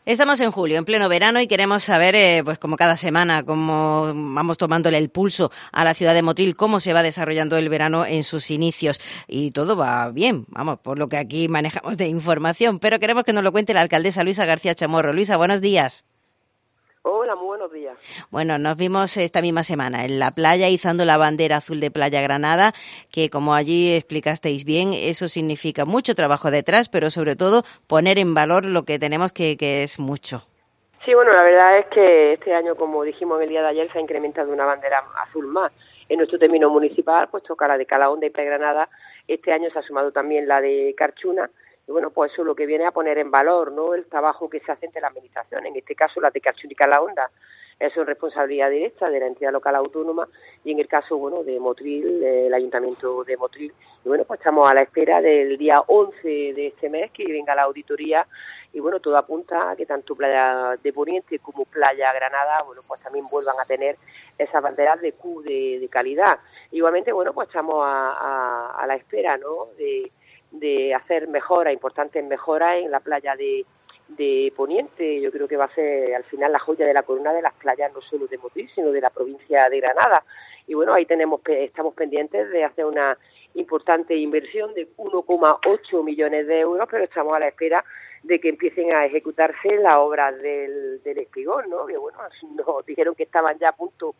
Estamos en julio, en pleno verano, y queremos saber, pues como cada semana, cómo vamos tomándole el pulso a la ciudad de Motril, cómo se va desarrollando el verano en sus inicios. Y todo va bien, vamos, por lo que aquí manejamos de información, pero queremos que nos lo cuente la alcaldesa Luisa García Chamorro. Luisa, buenos días. Hola, muy buenos días. Bueno, nos vimos esta misma semana en la playa izando la bandera azul de Playa Granada, que como allí explicasteis bien, eso significa mucho trabajo detrás, pero sobre todo poner en valor lo que tenemos que es mucho. Sí, bueno, la verdad es que este año, como dijimos en el día de ayer, se ha incrementado una bandera azul más en nuestro término municipal, puesto que a la de Calahonda y Playa Granada este año se ha sumado también la de Carchuna. Y bueno, pues eso es lo que viene a poner en valor, ¿no?, el trabajo que se hace entre la administración, en este caso la de Carchuna y Calahonda. Eso es responsabilidad directa de la entidad local autónoma, y en el caso, bueno, de Motril, el Ayuntamiento de Motril. Y bueno, pues estamos a la espera del día 11 de este mes, que venga la auditoría, y bueno, todo apunta a que tanto Playa de Poniente como Playa Granada, bueno, pues también vuelvan a tener esas banderas de Q de calidad. Igualmente, bueno, pues estamos a la espera, ¿no?, de hacer mejoras, importantes mejoras en la playa de Poniente. Yo creo que va a ser al final la joya de la corona de las playas, no solo de Motril, sino de la provincia de Granada. Y bueno, ahí estamos pendientes de hacer una importante inversión de 1,8 millones de euros, pero estamos a la espera de que empiecen a ejecutarse las obras del espigón, ¿no? Que bueno, nos dijeron que estaban ya a punto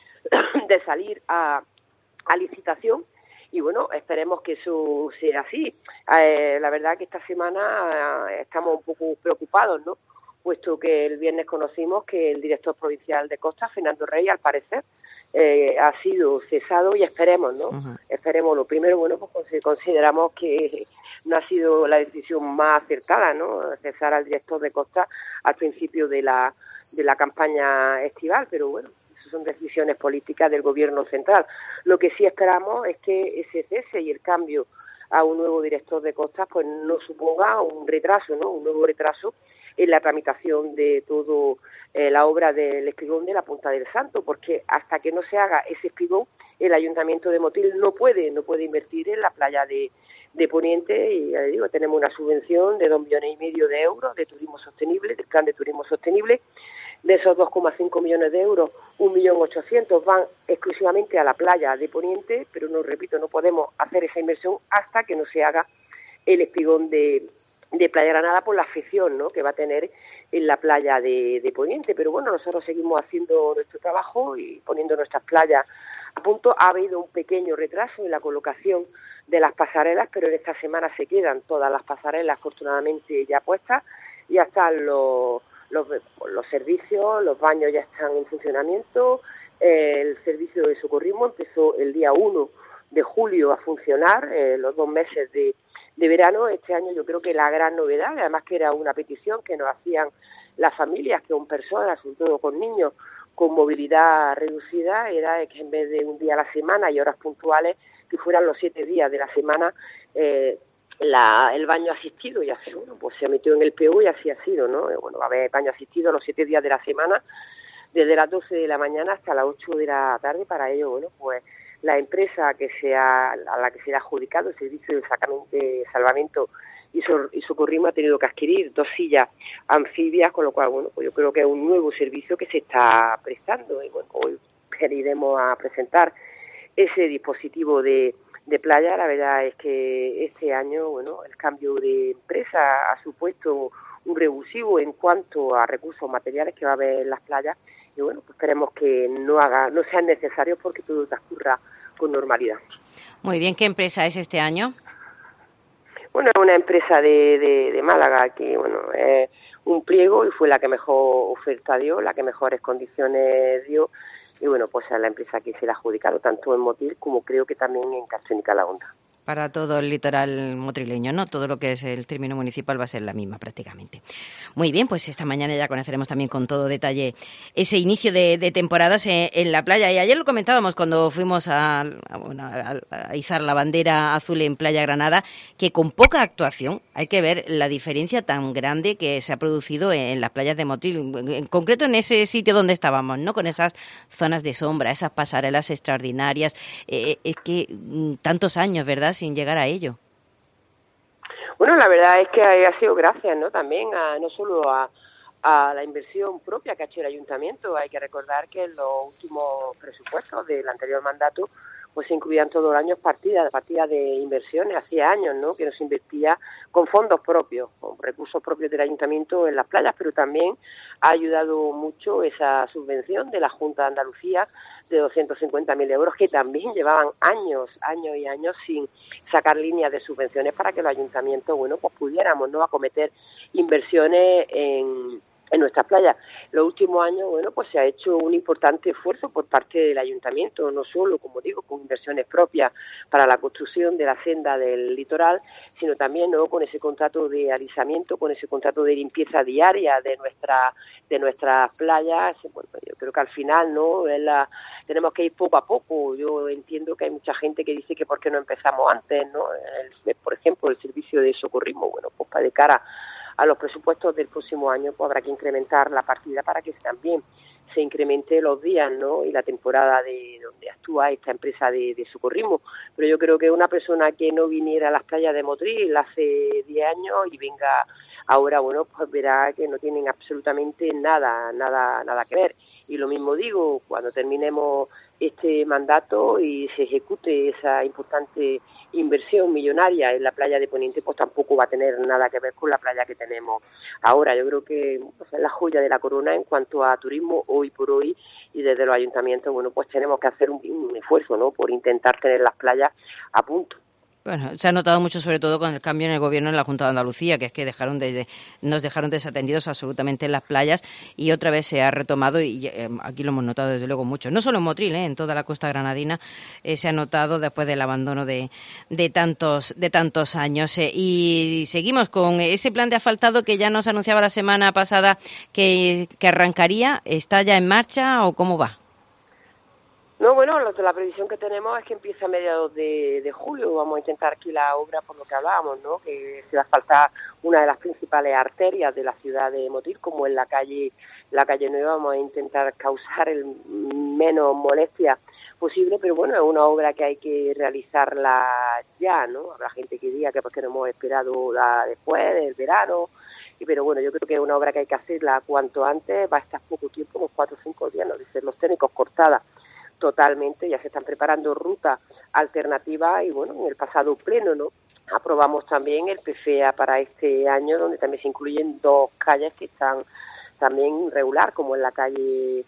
de salir a licitación. Y bueno, esperemos que eso sea así. La verdad que esta semana estamos un poco preocupados, ¿no?, puesto que el viernes conocimos que el director provincial de Costas, Fernando Rey, al parecer, ha sido cesado, y esperemos, ¿no? Uh-huh. Esperemos. Lo primero, bueno, pues consideramos que no ha sido la decisión más acertada, ¿no?, cesar al director de Costas al principio de la campaña estival, pero bueno, son decisiones políticas del gobierno central. Lo que sí esperamos es que ese cese y el cambio a un nuevo director de Costas pues no suponga un retraso, ¿no?, un nuevo retraso en la tramitación de todo la obra del espigón de la Punta del Santo, porque hasta que no se haga ese espigón, el Ayuntamiento de Motril no puede invertir en la playa de Poniente. Y ya digo, tenemos una subvención de 2,5 millones de euros de turismo sostenible, del plan de turismo sostenible. De esos 2,5 millones de euros, 1.800.000 van exclusivamente a la playa de Poniente, pero no, repito, no podemos hacer esa inversión hasta que no se haga el espigón de Playa Granada, por la afección, ¿no?, que va a tener en la playa de Poniente. Pero bueno, nosotros seguimos haciendo nuestro trabajo y poniendo nuestras playas a punto. Ha habido un pequeño retraso en la colocación de las pasarelas, pero en esta semana se quedan todas las pasarelas afortunadamente ya puestas. Ya están los servicios, los baños ya están en funcionamiento. El servicio de socorrismo empezó el día 1 de julio a funcionar, los 2 meses de verano. Este año yo creo que la gran novedad, además que era una petición que nos hacían las familias, que son personas, sobre todo con niños con movilidad reducida, era que en vez de un día a la semana y horas puntuales, que fueran los 7 días de la semana, el baño asistido. Y así, bueno, pues se metió en el PO y así ha sido, ¿no? Bueno, va a haber baño asistido los 7 días de la semana, desde las 12 de la mañana hasta las 8 de la tarde. Para ello, bueno, pues la empresa a la que se le ha adjudicado el servicio de salvamento y socorrismo ha tenido que adquirir 2 sillas anfibias, con lo cual, bueno, pues yo creo que es un nuevo servicio que se está prestando. Y bueno, hoy iremos a presentar ese dispositivo de playa. La verdad es que este año, bueno, el cambio de empresa ha supuesto un revulsivo en cuanto a recursos materiales que va a haber en las playas. Y bueno, pues esperemos que no sean necesarios, porque todo transcurra con normalidad. Muy bien, ¿qué empresa es este año? Bueno, es una empresa de Málaga que, bueno, es un pliego y fue la que mejor oferta dio, la que mejores condiciones dio. Y bueno, pues es la empresa que se la ha adjudicado tanto en Motril como creo que también en Carchuna y Calahonda. Para todo el litoral motrileño, ¿no? Todo lo que es el término municipal va a ser la misma prácticamente. Muy bien, pues esta mañana ya conoceremos también con todo detalle ese inicio de temporadas en la playa. Y ayer lo comentábamos cuando fuimos a izar la bandera azul en Playa Granada, que con poca actuación hay que ver la diferencia tan grande que se ha producido en las playas de Motril, en concreto en ese sitio donde estábamos, ¿no?, con esas zonas de sombra, esas pasarelas extraordinarias. Es que tantos años, ¿verdad?, sin llegar a ello. Bueno, la verdad es que ha sido gracias, ¿no?, también no solo a a la inversión propia que ha hecho el ayuntamiento. Hay que recordar que en los últimos presupuestos del anterior mandato pues se incluían todos los años partidas de inversiones, hacía años, ¿no?, que no se invertía con fondos propios, con recursos propios del ayuntamiento en las playas, pero también ha ayudado mucho esa subvención de la Junta de Andalucía de 250.000 euros, que también llevaban años y años sin sacar líneas de subvenciones para que los ayuntamientos, bueno, pues pudiéramos, ¿no?, acometer inversiones en nuestras playas. Los últimos años, bueno, pues se ha hecho un importante esfuerzo por parte del ayuntamiento, no solo, como digo, con inversiones propias para la construcción de la senda del litoral, sino también, ¿no?, con ese contrato de alisamiento, con ese contrato de limpieza diaria de nuestras playas. Bueno, yo creo que al final, ¿no?, tenemos que ir poco a poco. Yo entiendo que hay mucha gente que dice que por qué no empezamos antes, ¿no? Por ejemplo, el servicio de socorrismo, bueno, pues para de cara a los presupuestos del próximo año, pues habrá que incrementar la partida para que también se incremente los días, ¿no?, y la temporada de donde actúa esta empresa de socorrismo. Pero yo creo que una persona que no viniera a las playas de Motril hace 10 años y venga ahora, bueno, pues verá que no tienen absolutamente nada que ver. Y lo mismo digo, cuando terminemos este mandato y se ejecute esa importante inversión millonaria en la playa de Poniente, pues tampoco va a tener nada que ver con la playa que tenemos ahora. Yo creo que pues, es la joya de la corona en cuanto a turismo hoy por hoy, y desde los ayuntamientos, bueno, pues tenemos que hacer un esfuerzo, ¿no?, por intentar tener las playas a punto. Bueno, se ha notado mucho, sobre todo con el cambio en el gobierno en la Junta de Andalucía, que es que nos dejaron desatendidos absolutamente en las playas, y otra vez se ha retomado, y aquí lo hemos notado desde luego mucho. No solo en Motril, en toda la costa granadina se ha notado después del abandono de tantos años. Y seguimos con ese plan de asfaltado que ya nos anunciaba la semana pasada que arrancaría. ¿Está ya en marcha o cómo va? No, bueno, la previsión que tenemos es que empiece a mediados de julio. Vamos a intentar aquí la obra, por lo que hablábamos, ¿no?, que se va a asfaltar una de las principales arterias de la ciudad de Motril, como es la calle Nueva. Vamos a intentar causar el menos molestia posible, pero bueno, es una obra que hay que realizarla ya, ¿no? Habrá gente que diga que porque no hemos esperado después del verano, pero bueno, yo creo que es una obra que hay que hacerla cuanto antes. Va a estar poco tiempo, unos 4 o 5 días, nos dicen los técnicos, cortada totalmente. Ya se están preparando rutas alternativas y bueno, en el pasado pleno, ¿no?, aprobamos también el PFEA para este año, donde también se incluyen 2 calles que están también regular, como en la calle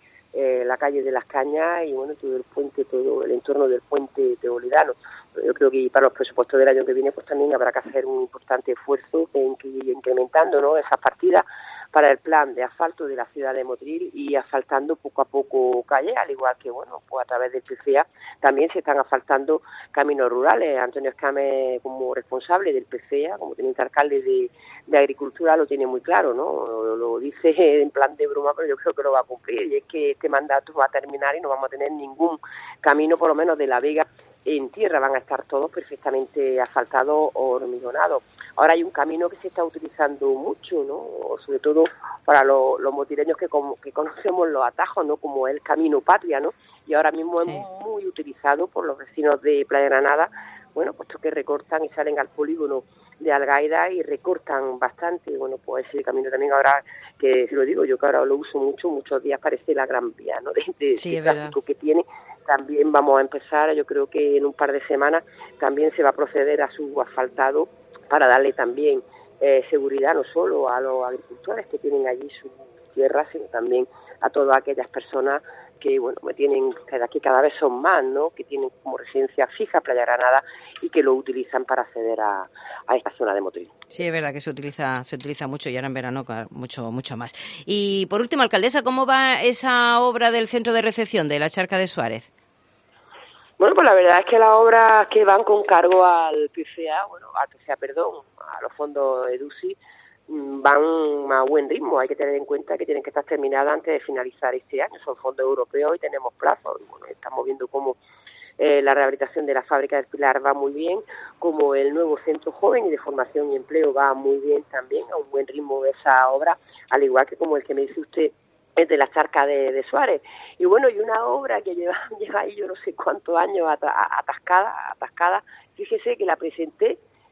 de las Cañas y bueno, todo el puente, todo el entorno del puente de Toledano. Yo creo que para los presupuestos del año que viene pues también habrá que hacer un importante esfuerzo en que ir incrementando, ¿no?, esas partidas para el plan de asfalto de la ciudad de Motril y asfaltando poco a poco calles, al igual que, bueno, pues a través del PCA también se están asfaltando caminos rurales. Antonio Escame, como responsable del PCA, como teniente alcalde de Agricultura, lo tiene muy claro, ¿no? Lo dice en plan de broma, pero yo creo que lo va a cumplir, y es que este mandato va a terminar y no vamos a tener ningún camino, por lo menos de La Vega, en tierra. Van a estar todos perfectamente asfaltados o hormigonados. Ahora hay un camino que se está utilizando mucho, ¿no?, sobre todo para los motileños que conocemos los atajos, ¿no?, como el Camino Patria, ¿no?, y ahora mismo sí, es muy utilizado por los vecinos de Playa Granada, bueno, puesto que recortan y salen al polígono de Algaida y recortan bastante. Bueno, pues ese camino también ahora, que si lo digo yo, que ahora lo uso muchos días parece la Gran Vía, ¿no?, de tráfico que tiene. También vamos a empezar, yo creo que en un par de semanas también se va a proceder a su asfaltado para darle también seguridad no solo a los agricultores que tienen allí su tierra, sino también a todas aquellas personas que, bueno, que cada vez son más, ¿no?, que tienen como residencia fija Playa Granada y que lo utilizan para acceder a esta zona de Motril. Sí, es verdad que se utiliza mucho, y ahora en verano mucho más. Y por último, alcaldesa, ¿cómo va esa obra del centro de recepción de la Charca de Suárez? Bueno, pues la verdad es que las obras que van con cargo al PCA, a los fondos EDUSI, van a buen ritmo. Hay que tener en cuenta que tienen que estar terminadas antes de finalizar este año. Son fondos europeos y tenemos plazos. Bueno, estamos viendo cómo la rehabilitación de la fábrica del Pilar va muy bien, como el nuevo centro joven y de formación y empleo va muy bien también, a un buen ritmo esa obra, al igual que como el que me dice usted, es de la Charca de Suárez. Y bueno, y una obra que lleva ahí yo no sé cuántos años atascada. Fíjese que la presenté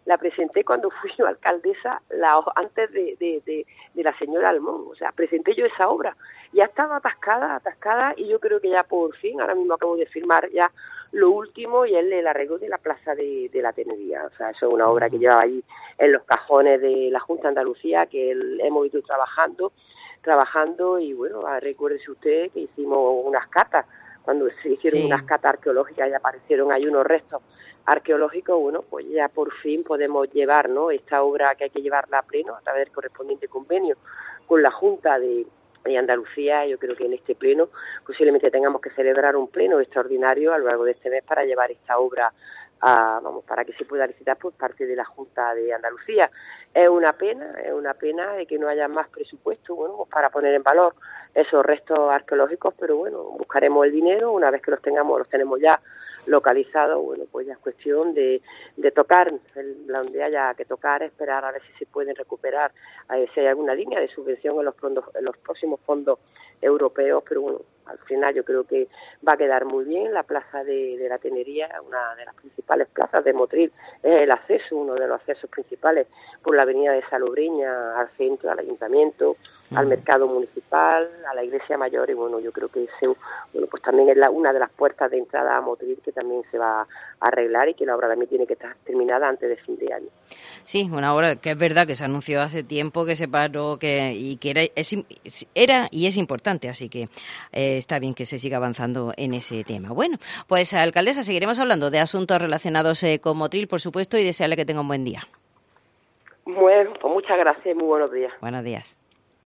la presenté cuando fui yo alcaldesa, antes de la señora Almón. O sea, presenté yo esa obra. Ya estaba atascada, y yo creo que ya por fin, ahora mismo acabo de firmar ya lo último, y es el arreglo de la plaza de la Tenería. O sea, eso es una obra que lleva ahí en los cajones de la Junta de Andalucía, que hemos ido trabajando, y bueno, recuérdese usted que hicimos unas catas, cuando se hicieron unas catas arqueológicas y aparecieron ahí unos restos arqueológicos. Bueno, pues ya por fin podemos llevar, ¿no?, esta obra, que hay que llevarla a pleno a través del correspondiente convenio con la Junta de Andalucía. Yo creo que en este pleno posiblemente tengamos que celebrar un pleno extraordinario a lo largo de este mes para llevar esta obra para que se pueda licitar por parte de la Junta de Andalucía. Es una pena de que no haya más presupuesto, bueno, pues para poner en valor esos restos arqueológicos, pero bueno, buscaremos el dinero. Una vez que los tenemos ya localizados, bueno, pues ya es cuestión de tocar donde haya que tocar, esperar a ver si se pueden recuperar, si hay alguna línea de subvención en los próximos fondos europeos. Pero bueno, al final yo creo que va a quedar muy bien. La plaza de la Tenería, una de las principales plazas de Motril, es el acceso, uno de los accesos principales por la avenida de Salobreña al centro, al ayuntamiento, al mercado municipal, a la iglesia mayor, y bueno, yo creo que pues también es una de las puertas de entrada a Motril, que también se va a arreglar, y que la obra también tiene que estar terminada antes de fin de año. Sí, una obra que es verdad que se anunció hace tiempo, que se paró, y que era y es importante, así que está bien que se siga avanzando en ese tema. Bueno, pues alcaldesa, seguiremos hablando de asuntos relacionados con Motril, por supuesto, y desearle que tenga un buen día. Bueno, pues muchas gracias y muy buenos días. Buenos días.